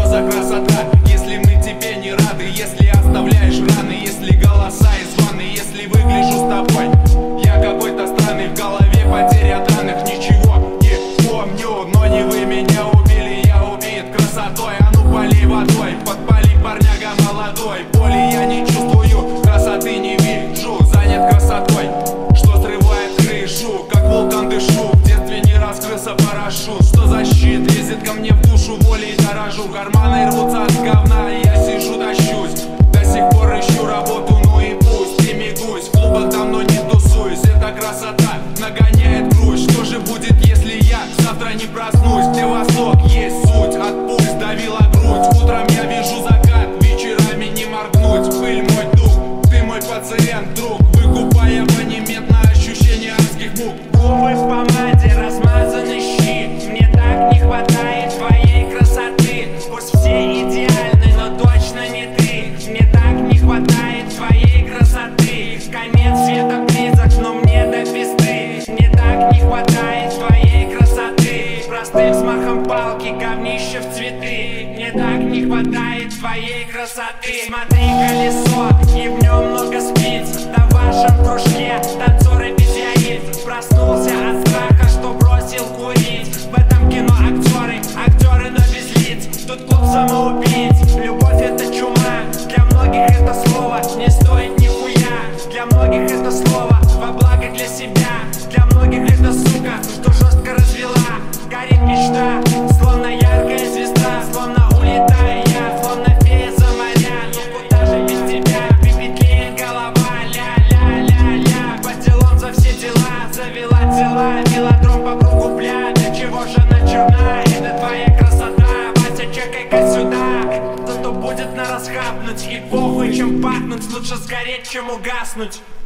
за красота? Если мы тебе не рады, если оставляешь раны, если голоса из ванны, если выгляжу с тобой я какой-то странный, в голове потеря данных, ничего не помню. Но не вы меня убили, я убит красотой. А ну полей водой, подпали, парняга молодой. Боли я не чувствую, красоты не вижу, занят красотой, что срывает крышу, как вулкан дышу. В детстве не раскрылся парашют, что за щит лезет ко мне в душу, волей дорожу. Карманы рвутся от говна, я сижу, тащусь, до сих пор ищу работу, ну и пусть. И мигусь, в клубах давно не тусуюсь. Эта красота нагоняет грусть. Что же будет, если я завтра не проснусь? Где восток есть суть, отпусть, давила грудь. Утром я вижу закат, вечерами не моргнуть. Пыль мой дух, ты мой пациент, друг, выкупая абонемент на ощущение адских мук. Губы в помаде, размазаны щи. Мне так не хватает твоей красоты. Пусть все идеальны, но точно не ты. Мне так не хватает твоей красоты. Конец света близок, но мне до пизды. Мне так не хватает твоей красоты. Простым взмахом палки, говнище в цветы. Мне так не хватает твоей красоты. Смотри, колесо, и в нем много спиц. Да в вашем кружке танцоры без яиц. Проснулся от страха, что бросил курить. В этом кино актеры, но без лиц. Тут клуб самоубийц. Любовь это чума, для многих это слово не стоит нихуя. Для многих это слово во благо для себя. Для многих это сука, что жестко развела. Горит мечта, словно яркая звезда. Словно улетаю я, словно фея за моря. Ну куда же без тебя, пепетлеет голова. Ля-ля-ля-ля, по делам за все дела. Завела дела, велодром по кругу, бля. Для чего же она черна? Это твоя красота, Вася, чекай-ка сюда. Зато будет на расхапнуть, и похуй чем пахнуть. Лучше сгореть, чем угаснуть.